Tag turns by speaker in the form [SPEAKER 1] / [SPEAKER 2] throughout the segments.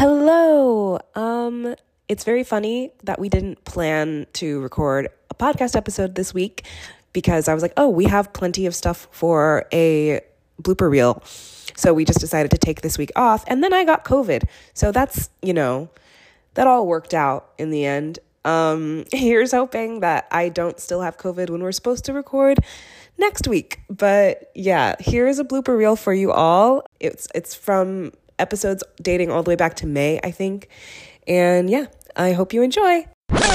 [SPEAKER 1] Hello. It's very funny that we didn't plan to record a podcast episode this week because I was like, oh, we have plenty of stuff for a blooper reel. So we just decided to take this week off. And then I got COVID. So that's, that all worked out in the end. Here's hoping that I don't still have COVID when we're supposed to record next week. But yeah, here's a blooper reel for you all. It's from episodes dating all the way back to May, I think. And yeah, I hope you enjoy.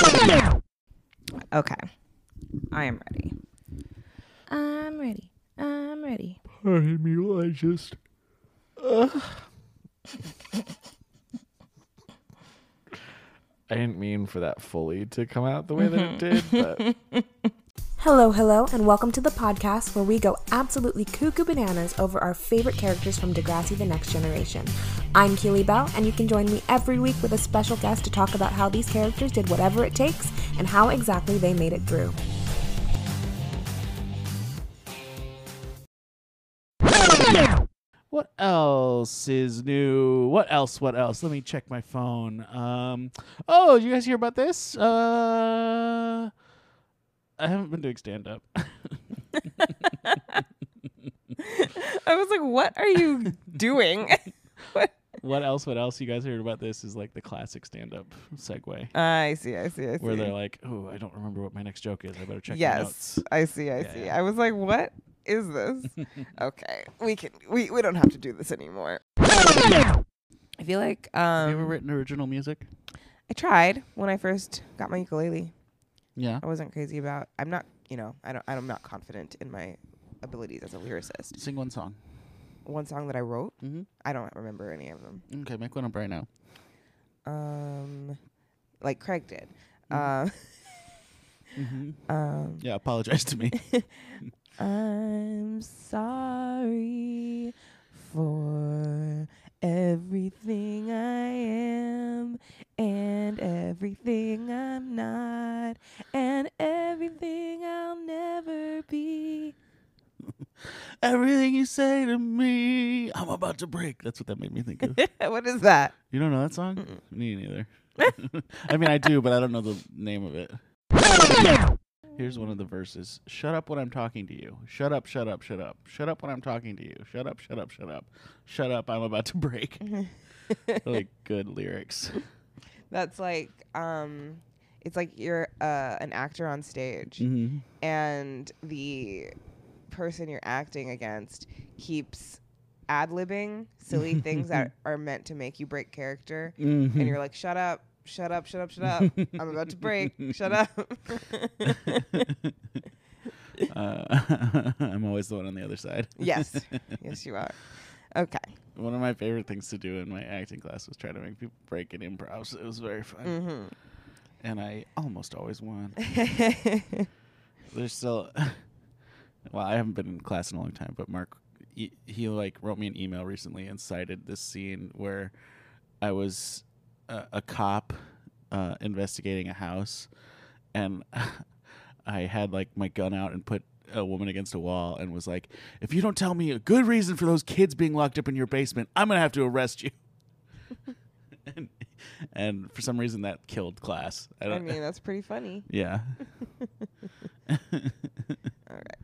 [SPEAKER 1] Okay. I am ready. I'm ready.
[SPEAKER 2] Pardon me while I just... I didn't mean for that fully to come out the way that it did, but...
[SPEAKER 1] Hello, and welcome to the podcast where we go absolutely cuckoo bananas over our favorite characters from Degrassi: The Next Generation. I'm Keely Bell, and you can join me every week with a special guest to talk about how these characters did whatever it takes and how exactly they made it through.
[SPEAKER 2] What else is new? What else? Let me check my phone. Oh, did you guys hear about this? I haven't been doing stand-up.
[SPEAKER 1] I was like, what are you doing?
[SPEAKER 2] What else? You guys heard about this is like the classic stand-up segue.
[SPEAKER 1] I see.
[SPEAKER 2] Where they're like, oh, I don't remember what my next joke is. I better check my
[SPEAKER 1] Yes,
[SPEAKER 2] notes.
[SPEAKER 1] I see.
[SPEAKER 2] Yeah.
[SPEAKER 1] I was like, what is this? Okay, we don't have to do this anymore. I feel like
[SPEAKER 2] Have you ever written original music?
[SPEAKER 1] I tried when I first got my ukulele.
[SPEAKER 2] Yeah.
[SPEAKER 1] I wasn't crazy about. I'm not. I'm not confident in my abilities as a lyricist.
[SPEAKER 2] Sing one song.
[SPEAKER 1] One song that I wrote.
[SPEAKER 2] Mm-hmm.
[SPEAKER 1] I don't remember any of them.
[SPEAKER 2] Okay, make one up right now.
[SPEAKER 1] Like Craig did.
[SPEAKER 2] Yeah, apologize to me.
[SPEAKER 1] I'm sorry for everything I am and everything I'm not and everything I'll never be.
[SPEAKER 2] Everything you say to me, I'm about to break. That's what that made me think of.
[SPEAKER 1] What is that?
[SPEAKER 2] You don't know that song? Me neither. I mean, I do, but I don't know the name of it. Here's one of the verses. Shut up when I'm talking to you. Shut up, shut up, shut up. Shut up when I'm talking to you. Shut up, shut up, shut up. Shut up, I'm about to break. Really good lyrics.
[SPEAKER 1] That's like, it's like you're an actor on stage,
[SPEAKER 2] Mm-hmm.
[SPEAKER 1] and the person you're acting against keeps ad-libbing silly things that are meant to make you break character,
[SPEAKER 2] Mm-hmm.
[SPEAKER 1] and you're like, shut up, shut up, shut up, shut up. I'm about to break. Shut up.
[SPEAKER 2] I'm always the one on the other side.
[SPEAKER 1] Yes, you are. Okay.
[SPEAKER 2] One of my favorite things to do in my acting class was try to make people break in improv. So it was very fun.
[SPEAKER 1] Mm-hmm.
[SPEAKER 2] And I almost always won. There's still... Well, I haven't been in class in a long time, but Mark, he like wrote me an email recently and cited this scene where I was a cop investigating a house, and I had like my gun out and put a woman against a wall and was like, if you don't tell me a good reason for those kids being locked up in your basement, I'm going to have to arrest you. and for some reason that killed class.
[SPEAKER 1] I mean, that's pretty funny.
[SPEAKER 2] Yeah.
[SPEAKER 1] All right.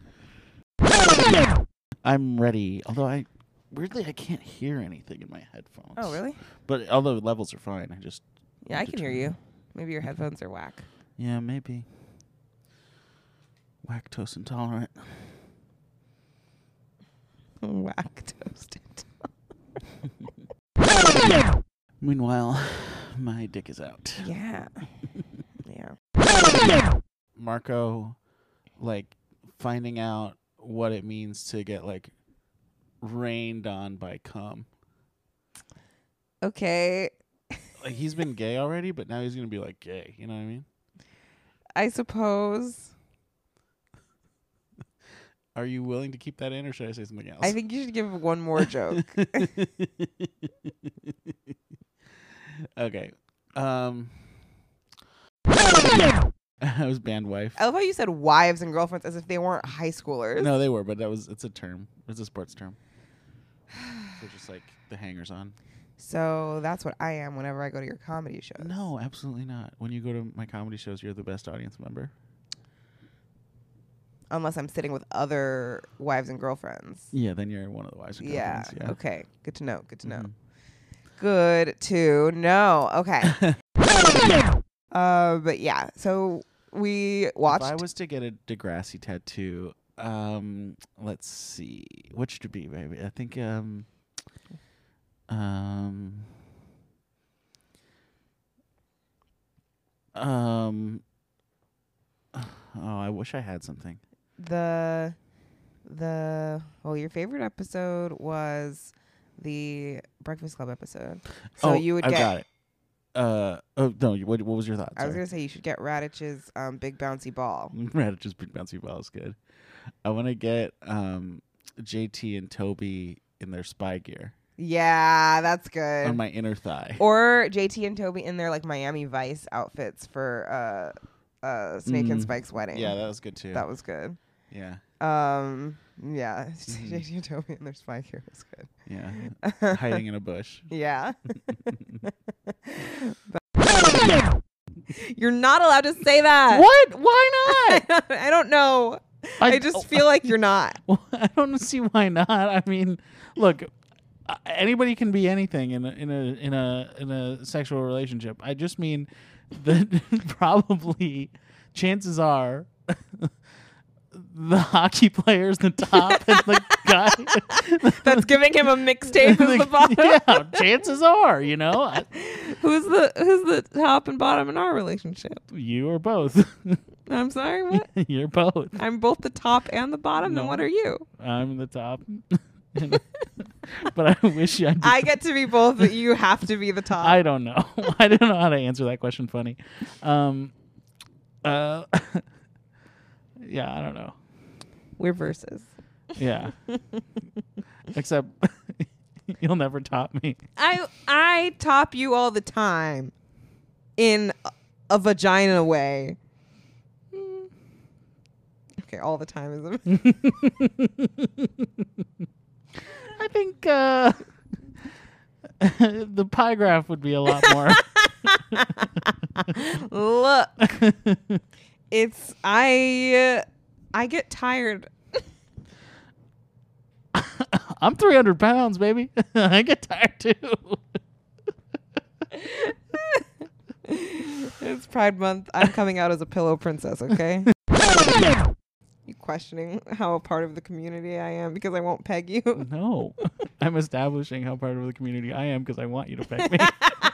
[SPEAKER 2] I'm ready. Although I can't hear anything in my headphones.
[SPEAKER 1] Oh, really?
[SPEAKER 2] But although the levels are fine, I just...
[SPEAKER 1] Yeah, I can hear you. Maybe your headphones are whack.
[SPEAKER 2] Yeah, maybe. Lactose intolerant.
[SPEAKER 1] Lactose intolerant.
[SPEAKER 2] Meanwhile, my dick is out.
[SPEAKER 1] Yeah. Yeah.
[SPEAKER 2] Marco, like, finding out what it means to get, like, rained on by cum.
[SPEAKER 1] Okay.
[SPEAKER 2] Like, he's been gay already, but now he's going to be, like, gay. You know what I mean?
[SPEAKER 1] I suppose.
[SPEAKER 2] Are you willing to keep that in, or should I say something else?
[SPEAKER 1] I think you should give one more joke.
[SPEAKER 2] Okay. I was band wife.
[SPEAKER 1] I love how you said wives and girlfriends as if they weren't high schoolers.
[SPEAKER 2] No, they were, but it's a term. It's a sports term. So just like the hangers on.
[SPEAKER 3] So that's what I am whenever I go to your comedy shows.
[SPEAKER 2] No, absolutely not. When you go to my comedy shows, you're the best audience member.
[SPEAKER 3] Unless I'm sitting with other wives and girlfriends.
[SPEAKER 2] Yeah, then you're one of the wives and girlfriends. Yeah.
[SPEAKER 3] Okay. Good to know. Good to know.
[SPEAKER 2] Mhm.
[SPEAKER 3] Good to know. Okay. But yeah. So we watched.
[SPEAKER 2] If I was to get a Degrassi tattoo, let's see, which to be, baby. I think oh, I wish I had something.
[SPEAKER 3] Well, your favorite episode was the Breakfast Club episode. So you would
[SPEAKER 2] I
[SPEAKER 3] get.
[SPEAKER 2] got it. Oh no! What was your thought?
[SPEAKER 3] I was gonna say you should get Radich's big bouncy ball.
[SPEAKER 2] Radich's big bouncy ball is good. I want to get JT and Toby in their spy gear
[SPEAKER 3] Yeah, that's good.
[SPEAKER 2] on my inner thigh.
[SPEAKER 3] Or JT and Toby in their like Miami Vice outfits for Snake and Spike's wedding.
[SPEAKER 2] Yeah, that was good too.
[SPEAKER 3] That was good.
[SPEAKER 2] Yeah.
[SPEAKER 3] Yeah, JT and Toby in their spy gear was good.
[SPEAKER 2] Yeah. Hiding in a bush.
[SPEAKER 3] Yeah. You're not allowed to say that.
[SPEAKER 2] What? Why not?
[SPEAKER 3] I don't know. I just feel like you're not.
[SPEAKER 2] Well, I don't see why not. I mean, look, anybody can be anything in a sexual relationship. I just mean that probably chances are the hockey player's the top and the guy
[SPEAKER 3] that's giving him a mixtape is the bottom.
[SPEAKER 2] Yeah, chances are, you know.
[SPEAKER 3] Who's the top and bottom in our relationship?
[SPEAKER 2] You or both.
[SPEAKER 3] I'm sorry, what?
[SPEAKER 2] You're both.
[SPEAKER 3] I'm both the top and the bottom.
[SPEAKER 2] No.
[SPEAKER 3] Then what are you?
[SPEAKER 2] I'm the top. But I wish
[SPEAKER 3] I get to be both, but you have to be the top.
[SPEAKER 2] I don't know. I don't know how to answer that question funny. Yeah, I don't know.
[SPEAKER 3] We're versus.
[SPEAKER 2] Yeah. Except you'll never top me.
[SPEAKER 3] I top you all the time in a vagina way. Okay, all the time is
[SPEAKER 2] I think the pie graph would be a lot more.
[SPEAKER 3] Look. It's I get tired.
[SPEAKER 2] I'm 300 pounds, baby. I get tired too.
[SPEAKER 3] It's Pride Month. I'm coming out as a pillow princess, okay? You questioning how a part of the community I am because I won't peg you?
[SPEAKER 2] No. I'm establishing how part of the community I am because I want you to peg me.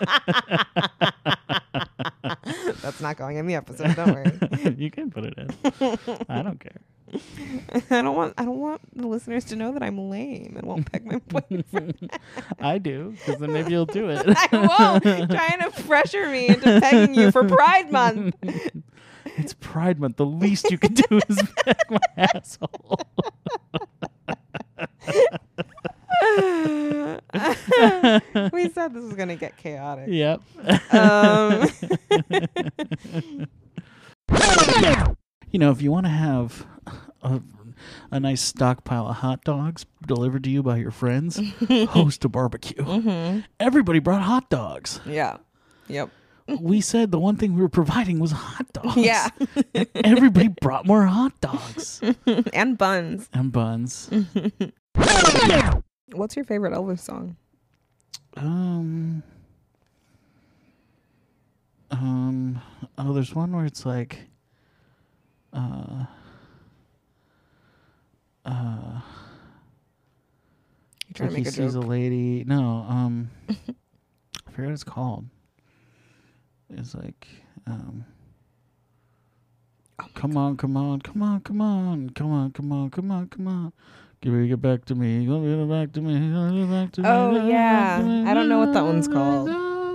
[SPEAKER 3] That's not going in the episode, don't worry.
[SPEAKER 2] You can put it in. I don't care.
[SPEAKER 3] I don't want the listeners to know that I'm lame and won't peg my boyfriend.
[SPEAKER 2] I do, because then maybe you'll do it.
[SPEAKER 3] I won't. Trying to pressure me into pegging you for Pride Month.
[SPEAKER 2] It's Pride Month. The least you can do is peg my asshole.
[SPEAKER 3] We said this was going to get chaotic.
[SPEAKER 2] Yep. You know, if you want to have a nice stockpile of hot dogs delivered to you by your friends, host a barbecue. Mm-hmm. Everybody brought hot dogs.
[SPEAKER 3] Yeah. Yep.
[SPEAKER 2] We said the one thing we were providing was hot dogs.
[SPEAKER 3] Yeah.
[SPEAKER 2] Everybody brought more hot dogs.
[SPEAKER 3] And buns.
[SPEAKER 2] And buns.
[SPEAKER 3] What's your favorite Elvis song?
[SPEAKER 2] Oh, there's one where it's like,
[SPEAKER 3] You trying to make
[SPEAKER 2] he
[SPEAKER 3] a
[SPEAKER 2] sees
[SPEAKER 3] joke?
[SPEAKER 2] a lady. No, I forget what it's called. It's like, come on. Give it back to me. Give it back to me. Give it back to me.
[SPEAKER 3] Oh, yeah. I don't know what that one's called.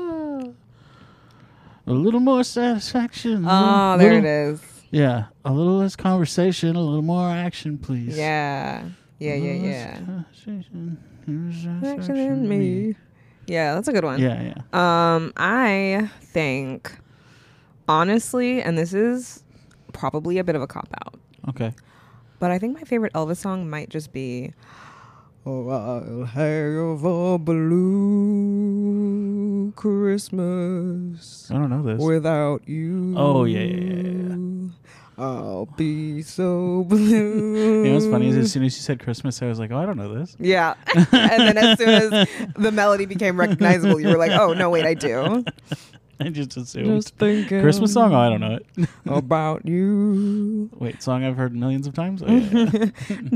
[SPEAKER 2] A little more satisfaction.
[SPEAKER 3] Oh, there it is.
[SPEAKER 2] Yeah. A little less conversation, a little more action, please.
[SPEAKER 3] Yeah. Yeah. Action in me. Yeah, that's a good one.
[SPEAKER 2] Yeah.
[SPEAKER 3] I think, honestly, and this is probably a bit of a cop-out,
[SPEAKER 2] Okay.
[SPEAKER 3] but I think my favorite Elvis song might just be, "Oh, I'll have a balloon do Christmas
[SPEAKER 2] I don't know this.
[SPEAKER 3] without you.
[SPEAKER 2] Oh, yeah.
[SPEAKER 3] I'll be so blue.
[SPEAKER 2] You know what's funny is as soon as you said Christmas, I was like, oh, I don't know this.
[SPEAKER 3] Yeah. And then as soon as the melody became recognizable, you were like, oh, no, wait, I do.
[SPEAKER 2] I just assumed.
[SPEAKER 3] Just thinking
[SPEAKER 2] Christmas song? Oh, I don't know it.
[SPEAKER 3] about you.
[SPEAKER 2] Wait, song I've heard millions of times? Oh, yeah.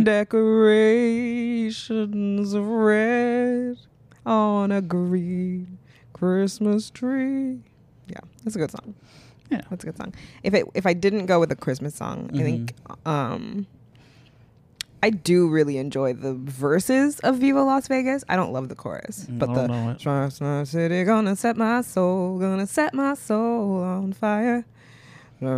[SPEAKER 3] Decorations of red on a green Christmas tree. Yeah, that's a good song.
[SPEAKER 2] Yeah.
[SPEAKER 3] That's a good song. If I didn't go with a Christmas song, I think I do really enjoy the verses of Viva Las Vegas. I don't love the chorus, but
[SPEAKER 2] I don't know it.
[SPEAKER 3] the city gonna set my soul on fire.
[SPEAKER 2] You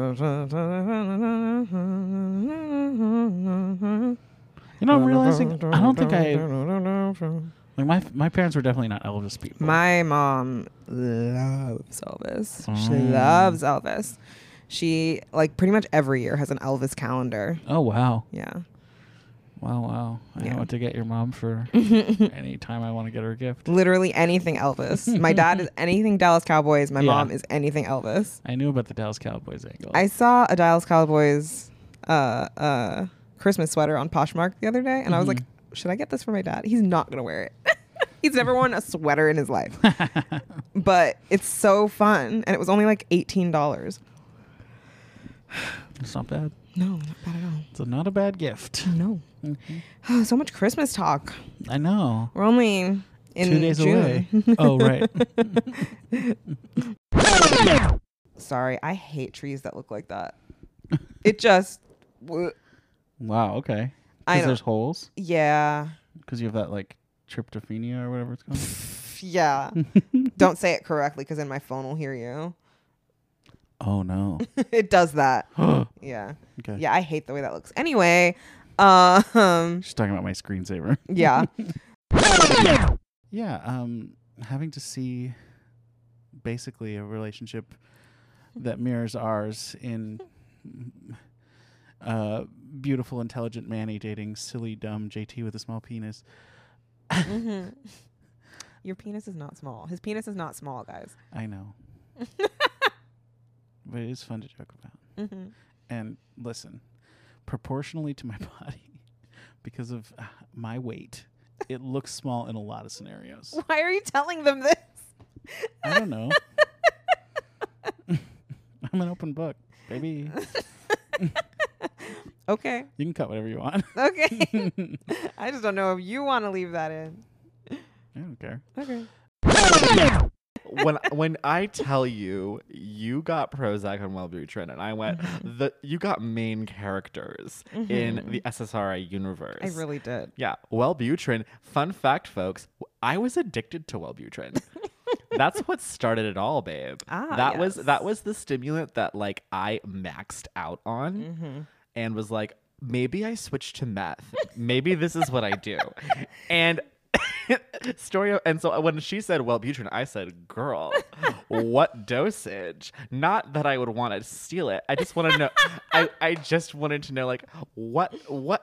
[SPEAKER 2] know, I'm realizing I don't think like my parents were definitely not Elvis people.
[SPEAKER 3] My mom loves Elvis. She
[SPEAKER 2] Oh.
[SPEAKER 3] loves Elvis. She like pretty much every year has an Elvis calendar.
[SPEAKER 2] Oh, wow.
[SPEAKER 3] Yeah.
[SPEAKER 2] Wow. I
[SPEAKER 3] Yeah.
[SPEAKER 2] know what to get your mom for any time I want to get her a gift.
[SPEAKER 3] Literally anything Elvis. My dad is anything Dallas Cowboys. My
[SPEAKER 2] Yeah.
[SPEAKER 3] mom is anything Elvis.
[SPEAKER 2] I knew about the Dallas Cowboys angle.
[SPEAKER 3] I saw a Dallas Cowboys Christmas sweater on Poshmark the other day, and I was like, should I get this for my dad? He's not gonna wear it. He's never worn a sweater in his life. But it's so fun, and it was only like $18.
[SPEAKER 2] It's not bad.
[SPEAKER 3] No, not bad at all.
[SPEAKER 2] It's not a bad gift.
[SPEAKER 3] No. Oh, so much Christmas talk.
[SPEAKER 2] I know.
[SPEAKER 3] We're only in
[SPEAKER 2] 2 days
[SPEAKER 3] June.
[SPEAKER 2] away. Oh, right.
[SPEAKER 3] Sorry, I hate trees that look like that. It just,
[SPEAKER 2] Wow, okay.
[SPEAKER 3] I
[SPEAKER 2] Because
[SPEAKER 3] know.
[SPEAKER 2] there's holes?
[SPEAKER 3] Yeah,
[SPEAKER 2] Because you have that, like, tryptophania or whatever it's called?
[SPEAKER 3] yeah. Don't say it correctly because then my phone will hear you.
[SPEAKER 2] Oh, no.
[SPEAKER 3] It does that.
[SPEAKER 2] Okay.
[SPEAKER 3] Yeah, yeah. I hate the way that looks. Anyway, She's
[SPEAKER 2] talking about my screensaver.
[SPEAKER 3] yeah.
[SPEAKER 2] Yeah, having to see basically a relationship that mirrors ours in beautiful, intelligent Manny dating silly, dumb JT with a small penis.
[SPEAKER 3] Your penis is not small. His penis is not small, guys.
[SPEAKER 2] I know. But it is fun to joke about. And listen, proportionally to my body, because of my weight, it looks small in a lot of scenarios.
[SPEAKER 3] Why are you telling them this?
[SPEAKER 2] I don't know. I'm an open book, baby.
[SPEAKER 3] Okay.
[SPEAKER 2] You can cut whatever you want.
[SPEAKER 3] Okay. I just don't know if you want to leave that in.
[SPEAKER 2] I don't care.
[SPEAKER 3] Okay.
[SPEAKER 4] when I tell you got Prozac and Wellbutrin, and I went, you got main characters in the SSRI universe.
[SPEAKER 3] I really did.
[SPEAKER 4] Yeah, Wellbutrin. Fun fact, folks, I was addicted to Wellbutrin. That's what started it all, babe. That was the stimulant that like I maxed out on, and was like, maybe I switched to meth. Maybe this is what I do, and. And so when she said Wellbutrin, I said, girl, what dosage? Not that I would want to steal it. I just want to know. I just wanted to know, like, what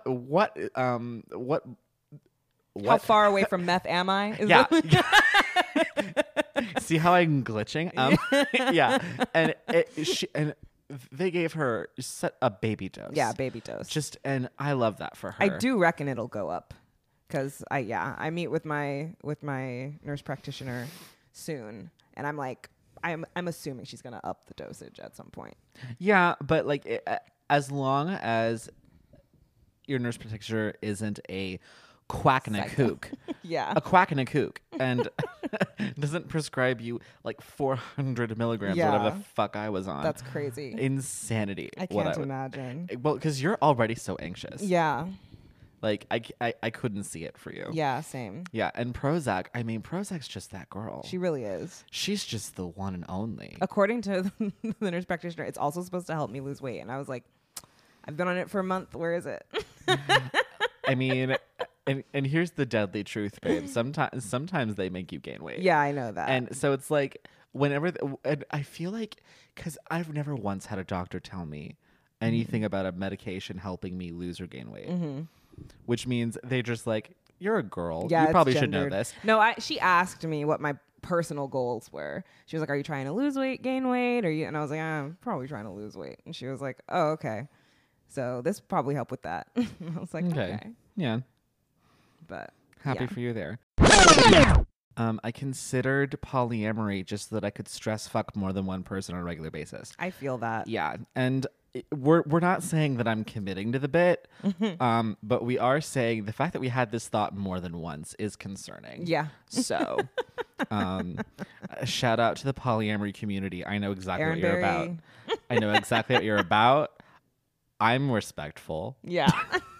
[SPEAKER 3] How far away from meth am I? Is
[SPEAKER 4] yeah.
[SPEAKER 3] that-
[SPEAKER 4] See how I'm glitching? Yeah. And they gave her a baby dose.
[SPEAKER 3] Yeah, baby dose.
[SPEAKER 4] And I love that for her.
[SPEAKER 3] I do reckon it'll go up. Because I meet with my nurse practitioner soon, and I'm like, I'm assuming she's gonna up the dosage at some point.
[SPEAKER 4] Yeah, but like as long as your nurse practitioner isn't a quack and a kook,
[SPEAKER 3] Yeah,
[SPEAKER 4] a quack and a kook, and doesn't prescribe you like 400 milligrams or whatever
[SPEAKER 3] Yeah.
[SPEAKER 4] the fuck I was on.
[SPEAKER 3] that's crazy.
[SPEAKER 4] Insanity.
[SPEAKER 3] I can't imagine.
[SPEAKER 4] Well, because you're already so anxious.
[SPEAKER 3] Yeah,
[SPEAKER 4] Like I couldn't see it for you.
[SPEAKER 3] yeah, same.
[SPEAKER 4] Yeah, and Prozac. I mean, Prozac's just that girl.
[SPEAKER 3] She really is.
[SPEAKER 4] She's just the one and only.
[SPEAKER 3] According to the nurse practitioner, it's also supposed to help me lose weight, and I was like, I've been on it for a month. Where is it?
[SPEAKER 4] I mean, and here's the deadly truth, babe. Sometimes they make you gain weight.
[SPEAKER 3] Yeah, I know that.
[SPEAKER 4] And so it's like whenever and I feel like because I've never once had a doctor tell me anything about a medication helping me lose or gain weight. Which means they just like, you're a girl.
[SPEAKER 3] Yeah,
[SPEAKER 4] you
[SPEAKER 3] it's
[SPEAKER 4] probably should know
[SPEAKER 3] gendered.
[SPEAKER 4] this.
[SPEAKER 3] No, she asked me what my personal goals were. She was like, are you trying to lose weight, gain weight? And I was like, I'm probably trying to lose weight. And she was like, oh, okay. So this probably helped with that. I was like, okay.
[SPEAKER 4] Yeah.
[SPEAKER 3] But
[SPEAKER 4] Happy for you there. I considered polyamory just so that I could stress fuck more than one person on a regular basis.
[SPEAKER 3] I feel that.
[SPEAKER 4] Yeah. And we're not saying that I'm committing to the bit, but we are saying the fact that we had this thought more than once is concerning.
[SPEAKER 3] Yeah.
[SPEAKER 4] So, shout out to the polyamory community. I know exactly what you're about. I know exactly what you're about. I'm respectful.
[SPEAKER 3] Yeah.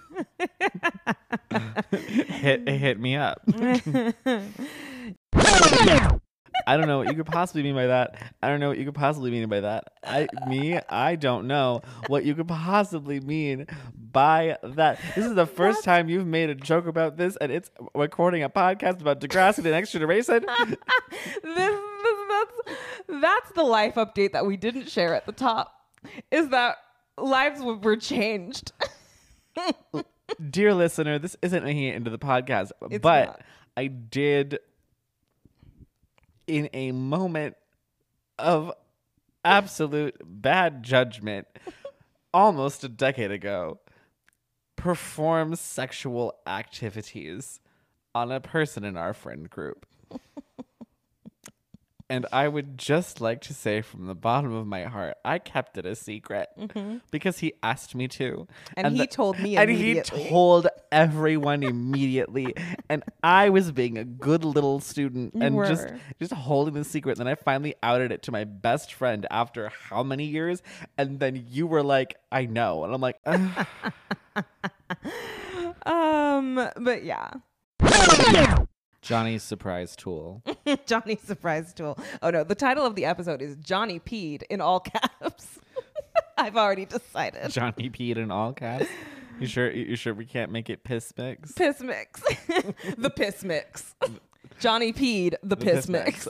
[SPEAKER 4] hit me up. I don't know what you could possibly mean by that. I don't know what you could possibly mean by that. I don't know what you could possibly mean by that. This is the first time you've made a joke about this, and it's recording a podcast about Degrassi: The Next Generation.
[SPEAKER 3] That's the life update that we didn't share at the top. Is that lives were changed.
[SPEAKER 4] Dear listener, this isn't making it into the podcast,
[SPEAKER 3] It's
[SPEAKER 4] but
[SPEAKER 3] not.
[SPEAKER 4] I did, in a moment of absolute bad judgment, almost a decade ago, perform sexual activities on a person in our friend group. And I would just like to say from the bottom of my heart, I kept it a secret because he asked me to.
[SPEAKER 3] And he told me
[SPEAKER 4] and
[SPEAKER 3] immediately.
[SPEAKER 4] he told everyone immediately. And I was being a good little student and just holding the secret. And then I finally outed it to my best friend after how many years? And then you were like, I know. And I'm like,
[SPEAKER 3] But yeah.
[SPEAKER 4] Johnny's surprise tool.
[SPEAKER 3] Johnny's surprise tool. Oh no, the title of the episode is Johnny Peed in all caps. I've already decided.
[SPEAKER 4] Johnny peed in all caps. You sure we can't make it piss mix?
[SPEAKER 3] Piss mix. The piss mix. Johnny Peed, the piss mix.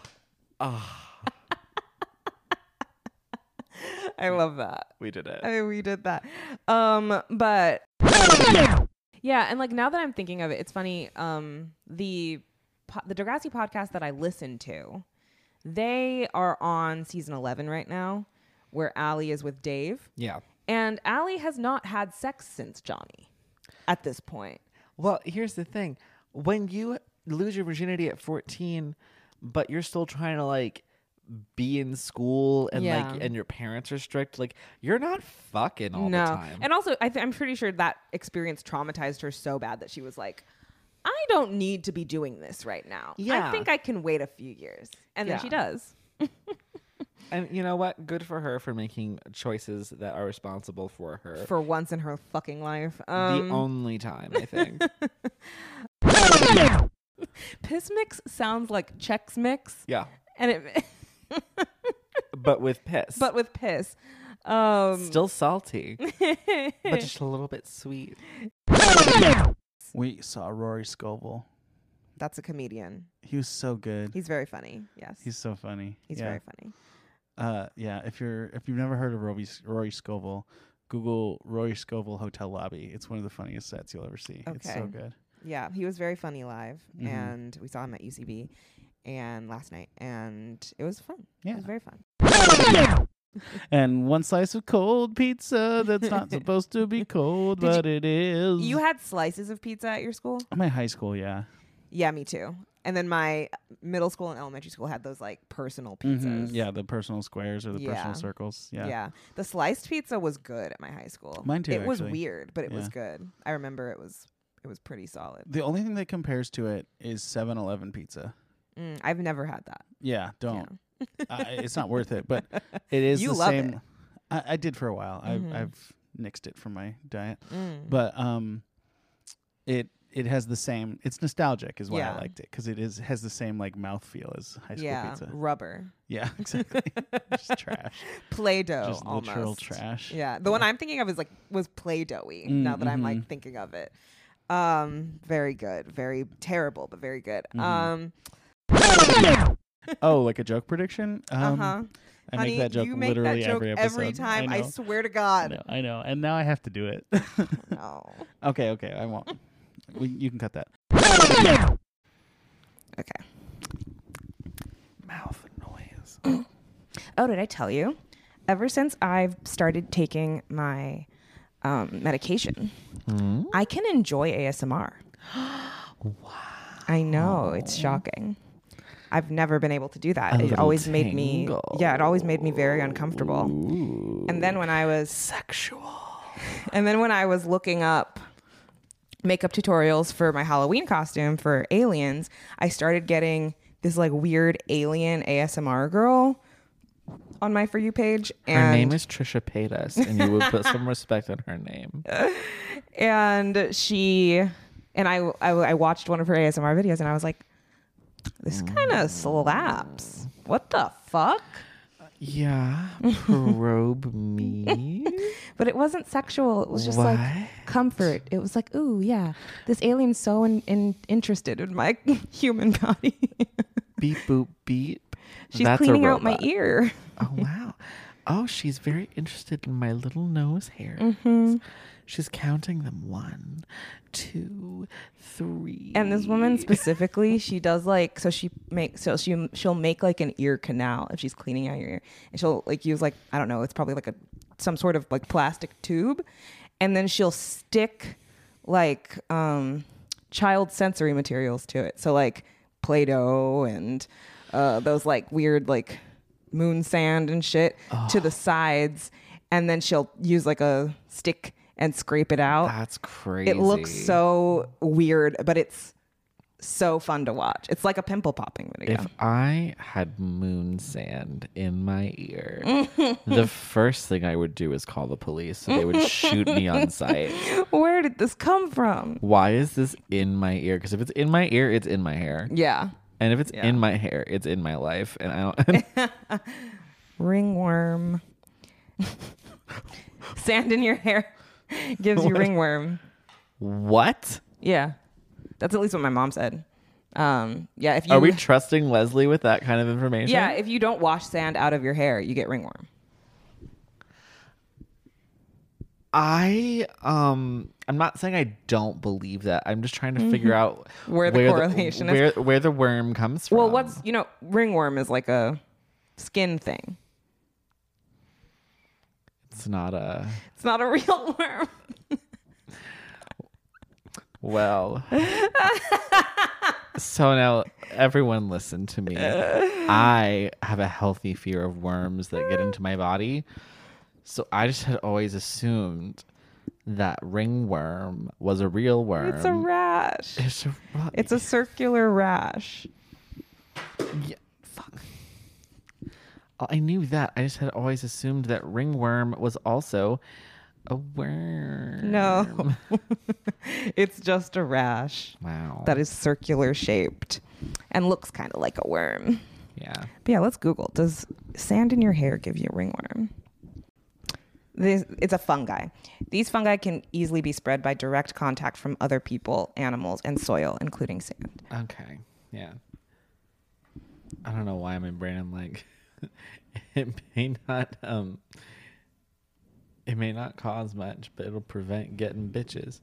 [SPEAKER 3] I love that.
[SPEAKER 4] We did it.
[SPEAKER 3] We did that. But yeah, and like now that I'm thinking of it, it's funny. The Degrassi podcast that I listen to, they are on season 11 right now, where Allie is with Dave.
[SPEAKER 4] Yeah.
[SPEAKER 3] And Allie has not had sex since Johnny at this point.
[SPEAKER 4] Well, here's the thing. When you lose your virginity at 14, but you're still trying to like be in school and and your parents are strict, like you're not fucking all the time.
[SPEAKER 3] And also I'm pretty sure that experience traumatized her so bad that she was like, I don't need to be doing this right now.
[SPEAKER 4] Yeah.
[SPEAKER 3] I think I can wait a few years. And then she does.
[SPEAKER 4] And you know what? Good for her for making choices that are responsible for her.
[SPEAKER 3] For once in her fucking life.
[SPEAKER 4] The only time, I think.
[SPEAKER 3] Piss mix sounds like Chex Mix.
[SPEAKER 4] Yeah.
[SPEAKER 3] And it
[SPEAKER 4] But with piss.
[SPEAKER 3] But with piss.
[SPEAKER 4] Still salty. But just a little bit sweet.
[SPEAKER 2] We saw Rory Scovel.
[SPEAKER 3] That's a comedian.
[SPEAKER 2] He was so good.
[SPEAKER 3] He's very funny. Yes.
[SPEAKER 2] He's so funny.
[SPEAKER 3] He's very funny.
[SPEAKER 2] Yeah. If you've never heard of Rory Scovel, Google Rory Scovel Hotel Lobby. It's one of the funniest sets you'll ever see.
[SPEAKER 3] Okay.
[SPEAKER 2] It's so good.
[SPEAKER 3] Yeah, he was very funny live, and we saw him at UCB and last night, and it was fun.
[SPEAKER 2] Yeah.
[SPEAKER 3] It was very fun.
[SPEAKER 2] And one slice of cold pizza that's not supposed to be cold, but it is.
[SPEAKER 3] You had slices of pizza at your school?
[SPEAKER 2] My high school, yeah.
[SPEAKER 3] Yeah, me too. And then my middle school and elementary school had those like personal pizzas.
[SPEAKER 2] Yeah, the personal squares or the personal circles. Yeah.
[SPEAKER 3] Yeah. The sliced pizza was good at my high school.
[SPEAKER 2] Mine too,
[SPEAKER 3] It was
[SPEAKER 2] actually.
[SPEAKER 3] weird, but it was good. I remember it was pretty solid.
[SPEAKER 2] The only thing that compares to it is 7-Eleven pizza.
[SPEAKER 3] I've never had that.
[SPEAKER 2] Yeah, don't. It's not worth it, but it is
[SPEAKER 3] You
[SPEAKER 2] the
[SPEAKER 3] love
[SPEAKER 2] same.
[SPEAKER 3] it.
[SPEAKER 2] I did for a while. I've nixed it from my diet, but it has the same. It's nostalgic, is why I liked it, because it has the same like mouthfeel as high school pizza.
[SPEAKER 3] Rubber.
[SPEAKER 2] Yeah, exactly. Just trash.
[SPEAKER 3] Play-Doh.
[SPEAKER 2] Just
[SPEAKER 3] almost.
[SPEAKER 2] literal trash.
[SPEAKER 3] Yeah, the one I'm thinking of was Play-Doh-y. Now that I'm like thinking of it, very good, very terrible, but very good.
[SPEAKER 2] Oh, like a joke prediction?
[SPEAKER 3] I
[SPEAKER 2] I make that joke
[SPEAKER 3] you make
[SPEAKER 2] literally
[SPEAKER 3] that joke
[SPEAKER 2] every episode.
[SPEAKER 3] every time. I
[SPEAKER 2] know.
[SPEAKER 3] swear to God.
[SPEAKER 2] I know. And now I have to do it.
[SPEAKER 3] No.
[SPEAKER 2] Okay, I won't. You can cut that.
[SPEAKER 3] Okay.
[SPEAKER 2] mouth noise.
[SPEAKER 3] Oh, did I tell you? Ever since I've started taking my medication, I can enjoy ASMR. Wow. I know. It's shocking. I've never been able to do that. It always made me, it always made me very uncomfortable. Ooh. And then when I was
[SPEAKER 2] sexual,
[SPEAKER 3] and then when I was looking up makeup tutorials for my Halloween costume for aliens, I started getting this like weird alien ASMR girl on my For You page. And
[SPEAKER 2] her name is Trisha Paytas, and you would put some respect on her name.
[SPEAKER 3] And I watched one of her ASMR videos, and I was like, this kind of slaps. What the fuck?
[SPEAKER 2] Yeah, probe me.
[SPEAKER 3] But it wasn't sexual. It was just like comfort. It was like, ooh, yeah, this alien's so interested in my human body.
[SPEAKER 2] Beep, boop, beep.
[SPEAKER 3] She's cleaning out my ear.
[SPEAKER 2] Oh, wow. Oh, she's very interested in my little nose hairs. Mm-hmm. She's counting them 1, 2, 3.
[SPEAKER 3] And this woman specifically, she does like, she'll make like an ear canal if she's cleaning out your ear, and she'll like use like, I don't know, it's probably like some sort of like plastic tube, and then she'll stick like child sensory materials to it, so like Play-Doh and those like weird like moon sand and shit to the sides, and then she'll use like a stick and scrape it out.
[SPEAKER 2] That's crazy.
[SPEAKER 3] It looks so weird, but it's so fun to watch. It's like a pimple popping video.
[SPEAKER 2] If I had moon sand in my ear, the first thing I would do is call the police so they would shoot me on sight.
[SPEAKER 3] Where did this come from?
[SPEAKER 2] Why is this in my ear? Because if it's in my ear, it's in my hair.
[SPEAKER 3] Yeah.
[SPEAKER 2] And if it's in my hair, it's in my life. And I don't.
[SPEAKER 3] Ringworm. Sand in your hair gives you ringworm.
[SPEAKER 2] What?
[SPEAKER 3] Yeah. That's at least what my mom said. If you
[SPEAKER 2] Are we trusting Leslie with that kind of information?
[SPEAKER 3] Yeah, if you don't wash sand out of your hair, you get ringworm.
[SPEAKER 2] I'm not saying I don't believe that. I'm just trying to figure out
[SPEAKER 3] where the correlation is.
[SPEAKER 2] Where the worm comes from.
[SPEAKER 3] Well, ringworm is like a skin thing.
[SPEAKER 2] It's not a
[SPEAKER 3] real worm.
[SPEAKER 2] Well, so now everyone listen to me. I have a healthy fear of worms that get into my body. So I just had always assumed that ringworm was a real worm.
[SPEAKER 3] It's a rash. It's a circular rash.
[SPEAKER 2] Yeah, fuck. I knew that. I just had always assumed that ringworm was also a worm.
[SPEAKER 3] No. It's just a rash.
[SPEAKER 2] Wow.
[SPEAKER 3] That is circular shaped and looks kind of like a worm.
[SPEAKER 2] Yeah.
[SPEAKER 3] But yeah, let's Google. Does sand in your hair give you ringworm? It's a fungi. These fungi can easily be spread by direct contact from other people, animals, and soil, including sand.
[SPEAKER 2] Okay. Yeah. I don't know why my brain, I'm like, it may not cause much, but it'll prevent getting bitches.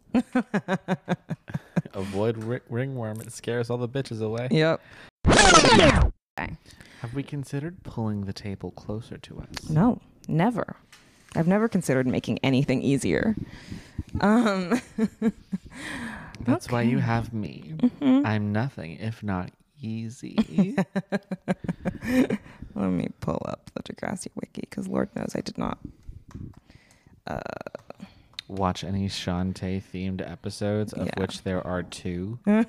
[SPEAKER 2] Avoid ringworm. It scares all the bitches away.
[SPEAKER 3] Yep. Okay.
[SPEAKER 2] Have we considered pulling the table closer to us?
[SPEAKER 3] No, never. I've never considered making anything easier.
[SPEAKER 2] That's why you have me. Mm-hmm. I'm nothing if not easy.
[SPEAKER 3] Let me pull up the Degrassi wiki, because Lord knows I did not
[SPEAKER 2] watch any Shantae themed episodes, of which there are 2. All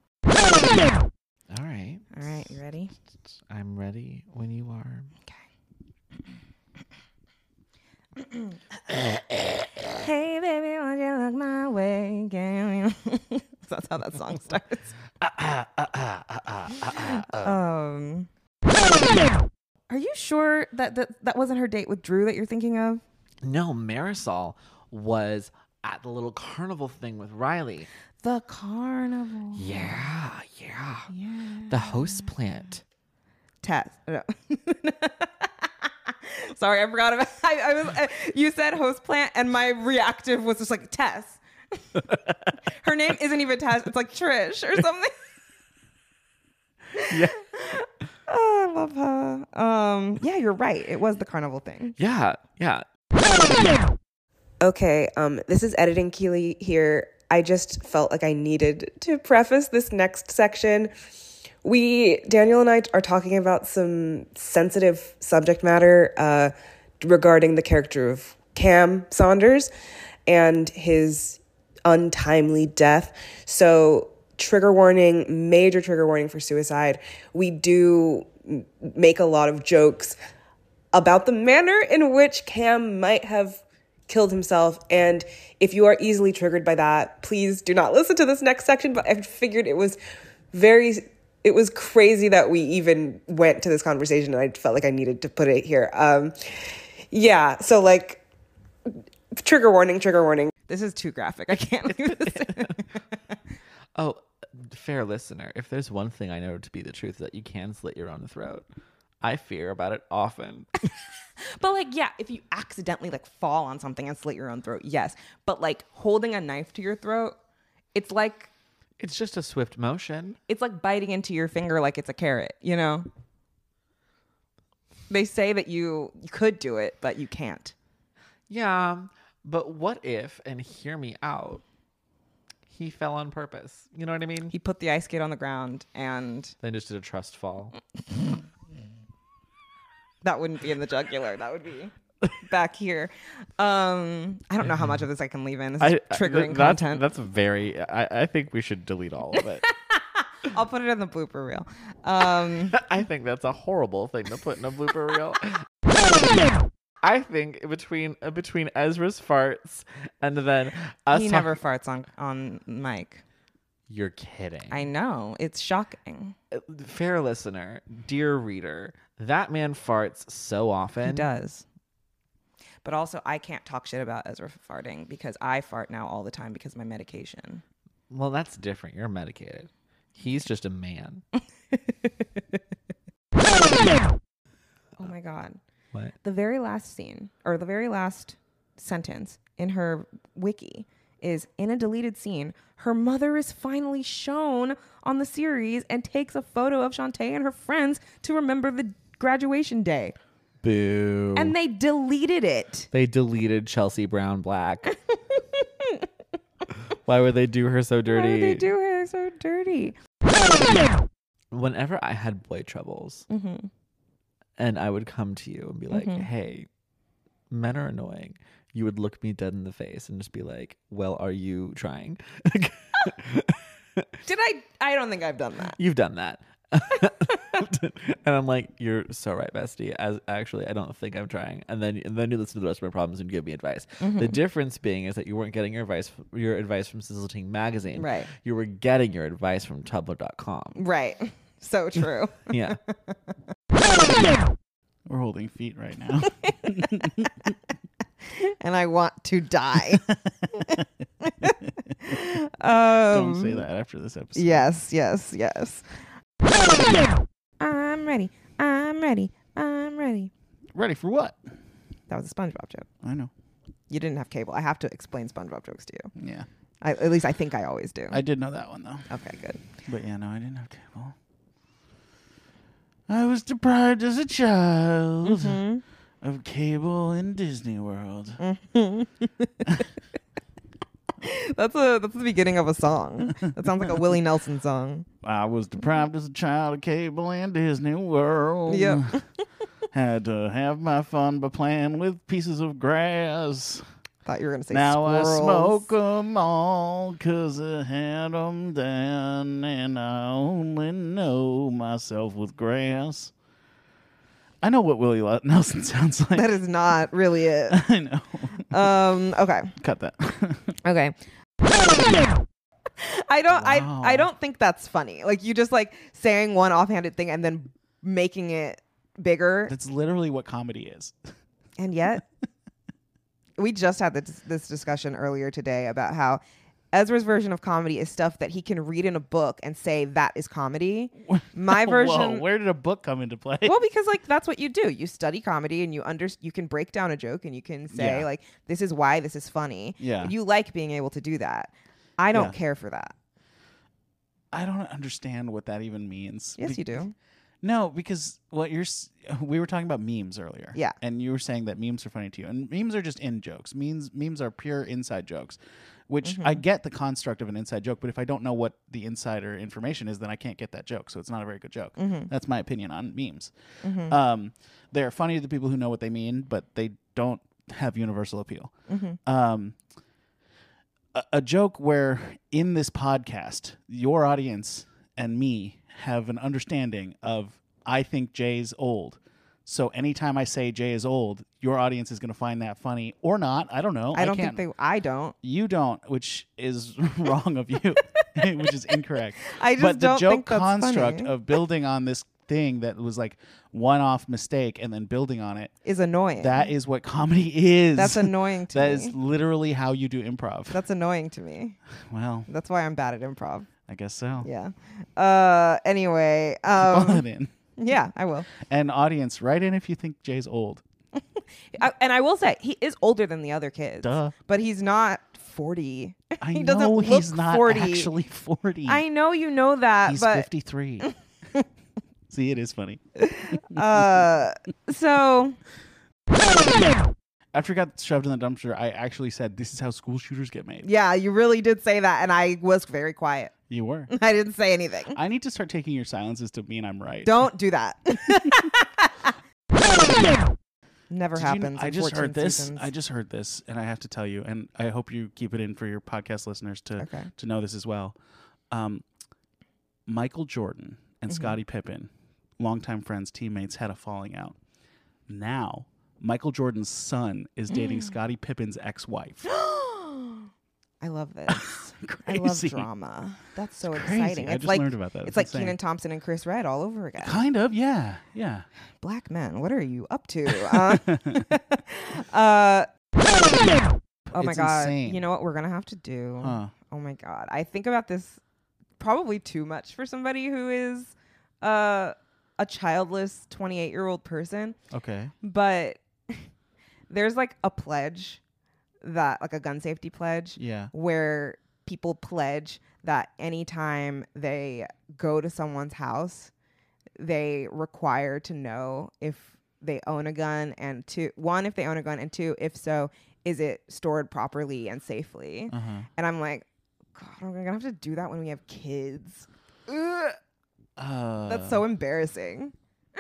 [SPEAKER 2] right.
[SPEAKER 3] You ready?
[SPEAKER 2] I'm ready when you are.
[SPEAKER 3] Okay. Hey baby, won't you look my way? That's how that song starts. Are you sure that wasn't her date with Drew that you're thinking of?
[SPEAKER 2] No, Marisol was at the little carnival thing with Riley.
[SPEAKER 3] The carnival.
[SPEAKER 2] Yeah. The host plant.
[SPEAKER 3] Tess. No. Sorry, I forgot about. You said host plant, and my reactive was just like Tess. Her name isn't even Tess; it's like Trish or something.
[SPEAKER 2] Yeah.
[SPEAKER 3] Oh, I love her. Yeah, you're right. It was the carnival thing.
[SPEAKER 4] Yeah.
[SPEAKER 1] Okay, this is Editing Keely here. I just felt like I needed to preface this next section. Daniel and I are talking about some sensitive subject matter regarding the character of Cam Saunders and his untimely death. So trigger warning, major trigger warning for suicide. We do make a lot of jokes about the manner in which Cam might have killed himself. And if you are easily triggered by that, please do not listen to this next section. But I figured it was crazy that we even went to this conversation, and I felt like I needed to put it here. So like, trigger warning.
[SPEAKER 3] This is too graphic. I can't leave this in.
[SPEAKER 4] Oh, fair listener, if there's one thing I know to be the truth, that you can slit your own throat. I fear about it often.
[SPEAKER 3] But like, yeah, if you accidentally like fall on something and slit your own throat, yes. But like holding a knife to your throat, it's like...
[SPEAKER 4] It's just a swift motion.
[SPEAKER 3] It's like biting into your finger like it's a carrot, you know? They say that you could do it, but you can't.
[SPEAKER 4] Yeah, but what if, and hear me out, he fell on purpose? You know what I mean?
[SPEAKER 3] He put the ice skate on the ground and...
[SPEAKER 4] Then just did a trust fall.
[SPEAKER 3] That wouldn't be in the jugular. That would be back here. I don't know how much of this I can leave in. This is triggering content.
[SPEAKER 4] That's very... I think we should delete all of it.
[SPEAKER 3] I'll put it in the blooper reel.
[SPEAKER 4] I think that's a horrible thing to put in a blooper reel. I think between Ezra's farts and then us...
[SPEAKER 3] He never farts on mic.
[SPEAKER 4] You're kidding.
[SPEAKER 3] I know. It's shocking.
[SPEAKER 4] Fair listener, dear reader, that man farts so often.
[SPEAKER 3] He does. But also, I can't talk shit about Ezra farting because I fart now all the time because of my medication.
[SPEAKER 4] Well, that's different. You're medicated. He's just a man.
[SPEAKER 3] Oh my God.
[SPEAKER 4] What?
[SPEAKER 3] The very last scene, or the very last sentence in her wiki is, in a deleted scene, her mother is finally shown on the series and takes a photo of Shantae and her friends to remember the graduation day.
[SPEAKER 4] Boo.
[SPEAKER 3] And they deleted it.
[SPEAKER 4] They deleted Chelsea Brown Black. Why would they do her so dirty?
[SPEAKER 3] Why would they do her so dirty?
[SPEAKER 4] Whenever I had boy troubles, and I would come to you and be like, hey, men are annoying, you would look me dead in the face and just be like, well, are you trying?
[SPEAKER 3] Did I don't think I've done that.
[SPEAKER 4] You've done that. And I'm like, you're so right, bestie. As actually, I don't think I'm trying. And then you listen to the rest of my problems and give me advice. The difference being is that you weren't getting your advice from Sizzleting Magazine.
[SPEAKER 3] Right.
[SPEAKER 4] You were getting your advice from Tumblr.com.
[SPEAKER 3] Right. So true.
[SPEAKER 4] Yeah.
[SPEAKER 2] We're holding feet right now.
[SPEAKER 3] And I want to die.
[SPEAKER 2] Don't say that after this episode.
[SPEAKER 3] Yes. I'm ready.
[SPEAKER 2] Ready for what?
[SPEAKER 3] That was a SpongeBob joke.
[SPEAKER 2] I know.
[SPEAKER 3] You didn't have cable. I have to explain SpongeBob jokes to you.
[SPEAKER 2] Yeah.
[SPEAKER 3] At least I think I always do.
[SPEAKER 2] I did know that one, though.
[SPEAKER 3] Okay, good.
[SPEAKER 2] But yeah, no, I didn't have cable. I was deprived as a child of cable in Disney World.
[SPEAKER 3] That's the beginning of a song. That sounds like a Willie Nelson song.
[SPEAKER 2] I was deprived as a child of cable in Disney World.
[SPEAKER 3] Yep.
[SPEAKER 2] Had to have my fun by playing with pieces of grass.
[SPEAKER 3] Thought you were going to say
[SPEAKER 2] Now
[SPEAKER 3] squirrels.
[SPEAKER 2] I smoke 'em all 'cause I had 'em done, and I only know myself with grass. I know what Willie Nelson sounds like.
[SPEAKER 3] That is not really it.
[SPEAKER 2] I know.
[SPEAKER 3] Okay.
[SPEAKER 2] Cut that.
[SPEAKER 3] Okay. I don't think that's funny. Like, you just like saying one offhanded thing and then making it bigger.
[SPEAKER 2] That's literally what comedy is.
[SPEAKER 3] And yet, we just had this discussion earlier today about how Ezra's version of comedy is stuff that he can read in a book and say that is comedy. My version...
[SPEAKER 2] Whoa, where did a book come into play?
[SPEAKER 3] Well, because like that's what you do. You study comedy and you can break down a joke and you can say like, this is why this is funny.
[SPEAKER 2] Yeah.
[SPEAKER 3] You like being able to do that. I don't care for that.
[SPEAKER 2] I don't understand what that even means.
[SPEAKER 3] Yes, you do.
[SPEAKER 2] No, because we were talking about memes earlier.
[SPEAKER 3] Yeah.
[SPEAKER 2] And you were saying that memes are funny to you. And memes are just in jokes. Memes are pure inside jokes, which I get the construct of an inside joke, but if I don't know what the insider information is, then I can't get that joke. So it's not a very good joke. That's my opinion on memes. They're funny to the people who know what they mean, but they don't have universal appeal. A joke where in this podcast, your audience and me have an understanding of, I think Jay's old. So anytime I say Jay is old, your audience is going to find that funny or not. I don't know.
[SPEAKER 3] I don't.
[SPEAKER 2] You don't, which is wrong of you, which is incorrect.
[SPEAKER 3] I just
[SPEAKER 2] but the
[SPEAKER 3] don't
[SPEAKER 2] joke
[SPEAKER 3] think that's
[SPEAKER 2] construct
[SPEAKER 3] funny.
[SPEAKER 2] of building on this thing that was like one-off mistake and then building on it
[SPEAKER 3] Is annoying.
[SPEAKER 2] that is what comedy is.
[SPEAKER 3] That's annoying to
[SPEAKER 2] That
[SPEAKER 3] me.
[SPEAKER 2] is literally how you do improv.
[SPEAKER 3] That's annoying to me.
[SPEAKER 2] Well,
[SPEAKER 3] That's why I'm bad at improv.
[SPEAKER 2] I guess so.
[SPEAKER 3] Yeah. Anyway.
[SPEAKER 2] Follow it in.
[SPEAKER 3] Yeah, I will.
[SPEAKER 2] And audience, write in if you think Jay's old.
[SPEAKER 3] And I will say he is older than the other kids.
[SPEAKER 2] Duh.
[SPEAKER 3] But he's not 40.
[SPEAKER 2] I
[SPEAKER 3] He doesn't
[SPEAKER 2] know
[SPEAKER 3] look
[SPEAKER 2] he's not
[SPEAKER 3] 40.
[SPEAKER 2] actually 40.
[SPEAKER 3] I know you know that,
[SPEAKER 2] He's
[SPEAKER 3] but
[SPEAKER 2] 53. See, it is funny.
[SPEAKER 3] so
[SPEAKER 2] After he got shoved in the dumpster, I actually said, this is how school shooters get made.
[SPEAKER 3] yeah, you really did say that, and I was very quiet.
[SPEAKER 2] You were.
[SPEAKER 3] I didn't say anything.
[SPEAKER 2] I need to start taking your silences to mean I'm right.
[SPEAKER 3] Don't do that. Never
[SPEAKER 2] Did you
[SPEAKER 3] happens.
[SPEAKER 2] know- I
[SPEAKER 3] in
[SPEAKER 2] just
[SPEAKER 3] 14
[SPEAKER 2] heard this.
[SPEAKER 3] seasons.
[SPEAKER 2] I just heard this, and I have to tell you, and I hope you keep it in for your podcast listeners to
[SPEAKER 3] Okay.
[SPEAKER 2] know this as well. Michael Jordan and Scottie Pippen, longtime friends, teammates, had a falling out. Now, Michael Jordan's son is dating Scottie Pippen's ex-wife.
[SPEAKER 3] I love this. I love
[SPEAKER 2] Crazy.
[SPEAKER 3] drama. That's so
[SPEAKER 2] Crazy.
[SPEAKER 3] exciting.
[SPEAKER 2] I
[SPEAKER 3] It's
[SPEAKER 2] just
[SPEAKER 3] like
[SPEAKER 2] learned about that.
[SPEAKER 3] It's
[SPEAKER 2] It's
[SPEAKER 3] like
[SPEAKER 2] insane.
[SPEAKER 3] Kenan Thompson and Chris Redd all over again.
[SPEAKER 2] Kind of, yeah.
[SPEAKER 3] Black men, what are you up to? Oh my
[SPEAKER 2] It's
[SPEAKER 3] God.
[SPEAKER 2] insane.
[SPEAKER 3] You know what we're going to have to do?
[SPEAKER 2] Huh.
[SPEAKER 3] Oh my God. I think about this probably too much for somebody who is a childless 28-year-old person.
[SPEAKER 2] Okay.
[SPEAKER 3] But there's like a pledge that, like a gun safety pledge,
[SPEAKER 2] Yeah.
[SPEAKER 3] where people pledge that anytime they go to someone's house, they require to know if they own a gun, and one, if they own a gun, and two, if so, is it stored properly and safely?
[SPEAKER 2] Uh-huh.
[SPEAKER 3] And I'm like, God, I'm gonna have to do that when we have kids. Ugh, that's so embarrassing.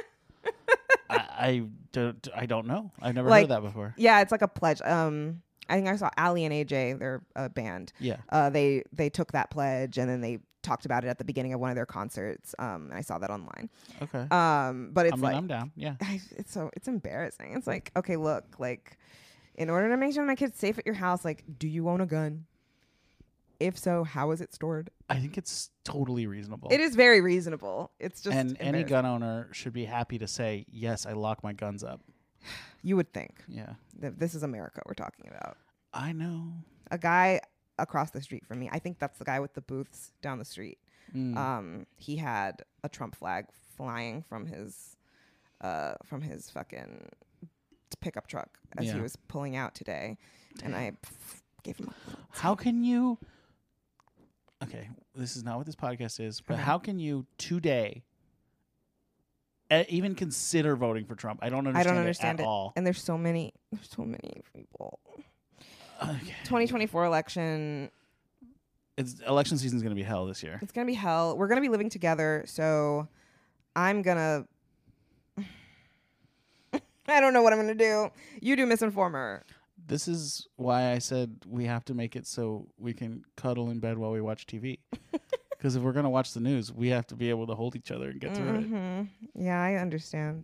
[SPEAKER 2] I don't know. I've never heard
[SPEAKER 3] Like,
[SPEAKER 2] of that before.
[SPEAKER 3] Yeah, it's like a pledge. I think I saw Ali and AJ, their band.
[SPEAKER 2] Yeah.
[SPEAKER 3] They took that pledge and then they talked about it at the beginning of one of their concerts. I saw that online.
[SPEAKER 2] Okay.
[SPEAKER 3] But it's
[SPEAKER 2] I'm down. Yeah.
[SPEAKER 3] it's embarrassing. It's like, okay, look, like, in order to make sure my kid's safe at your house, like, do you own a gun? If so, how is it stored?
[SPEAKER 2] I think it's totally reasonable.
[SPEAKER 3] It is very reasonable. It's just
[SPEAKER 2] And any
[SPEAKER 3] embarrassing.
[SPEAKER 2] gun owner should be happy to say, yes, I lock my guns up.
[SPEAKER 3] You would think.
[SPEAKER 2] Yeah.
[SPEAKER 3] This is America we're talking about.
[SPEAKER 2] I know.
[SPEAKER 3] A guy across the street from me, I think that's the guy with the booths down the street. He had a Trump flag flying from his fucking pickup truck as he
[SPEAKER 2] Yeah.
[SPEAKER 3] was pulling out today. And I gave him a
[SPEAKER 2] How can you... Okay, this is not what this podcast is, but
[SPEAKER 3] Okay.
[SPEAKER 2] how can you today even consider voting for Trump? I don't understand,
[SPEAKER 3] it
[SPEAKER 2] at all.
[SPEAKER 3] And there's so many people.
[SPEAKER 2] Okay.
[SPEAKER 3] 2024 election,
[SPEAKER 2] Election season is going to be hell this year.
[SPEAKER 3] it's going to be hell. We're going to be living together, so I'm going to I don't know what I'm going to do. You do Misinformer.
[SPEAKER 2] This is why I said we have to make it so we can cuddle in bed while we watch TV. Because if we're going to watch the news, we have to be able to hold each other and get through it.
[SPEAKER 3] Mm-hmm. Yeah, I understand.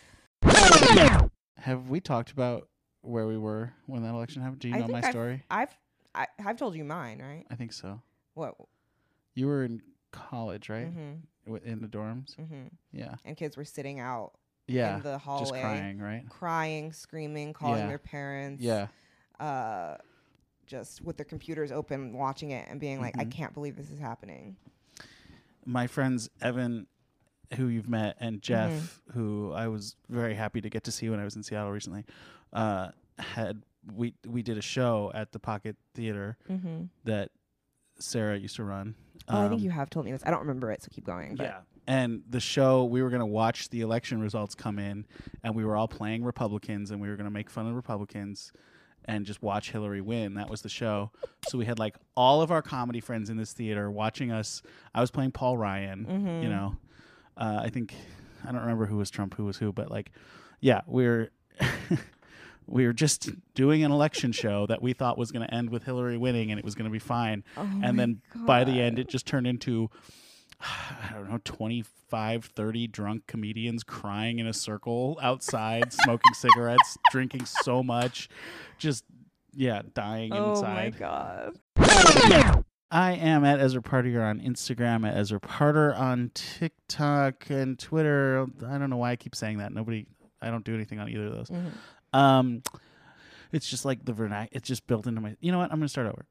[SPEAKER 2] Have we talked about where we were when that election happened? Do you know my story?
[SPEAKER 3] I've told you mine, right?
[SPEAKER 2] I think so.
[SPEAKER 3] What?
[SPEAKER 2] You were in college, right?
[SPEAKER 3] Mm-hmm.
[SPEAKER 2] In the dorms?
[SPEAKER 3] Mm-hmm.
[SPEAKER 2] Yeah.
[SPEAKER 3] And kids were sitting out
[SPEAKER 2] Yeah.
[SPEAKER 3] in the hallway,
[SPEAKER 2] Just crying, right?
[SPEAKER 3] crying, screaming, calling
[SPEAKER 2] Yeah.
[SPEAKER 3] their parents.
[SPEAKER 2] Yeah.
[SPEAKER 3] Just with their computers open, watching it and being like, I
[SPEAKER 2] Mhm.
[SPEAKER 3] can't believe this is happening.
[SPEAKER 2] My friends, Evan, who you've met, and Jeff, who I was very happy to get to see when I was in Seattle recently, we did a show at the Pocket Theater that Sarah used to run.
[SPEAKER 3] I think you have told me this. I don't remember it, so keep going. But.
[SPEAKER 2] Yeah. and the show, we were going to watch the election results come in, and we were all playing Republicans, and we were going to make fun of Republicans and just watch Hillary win. That was the show. So we had like all of our comedy friends in this theater watching us. I was playing Paul Ryan, you know. I think, I don't remember who was Trump, who was who, but like, yeah, we were just doing an election show that we thought was going to end with Hillary winning and it was going to be fine. And then by the end, it just turned into, I don't know, 25, 30 drunk comedians crying in a circle outside, smoking cigarettes, drinking so much, just, yeah, dying inside.
[SPEAKER 3] Oh, my God.
[SPEAKER 2] I am at Ezra Parter on Instagram, at Ezra Parter on TikTok and Twitter. I don't know why I keep saying that. I don't do anything on either of those. It's just like the it's just built into my, you know what? I'm going to start over.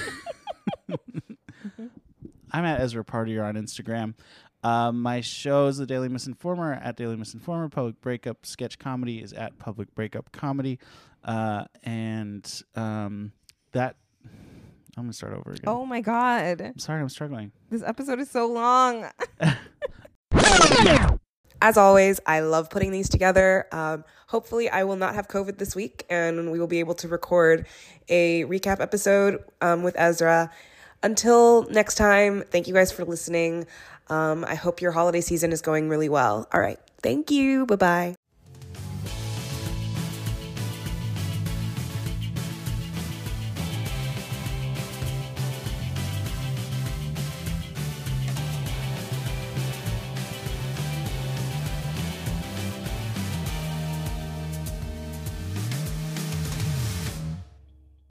[SPEAKER 2] I'm at Ezra Parter on Instagram. My show is The Daily Misinformer at Daily Misinformer. Public Breakup Sketch Comedy is at Public Breakup Comedy. And that, I'm going to start over again.
[SPEAKER 3] Oh, my God.
[SPEAKER 2] I'm sorry, I'm struggling.
[SPEAKER 3] This episode is so long.
[SPEAKER 1] As always, I love putting these together. Hopefully, I will not have COVID this week, and we will be able to record a recap episode with Ezra. Until next time, thank you guys for listening. I hope your holiday season is going really well. All right. Thank you. Bye-bye.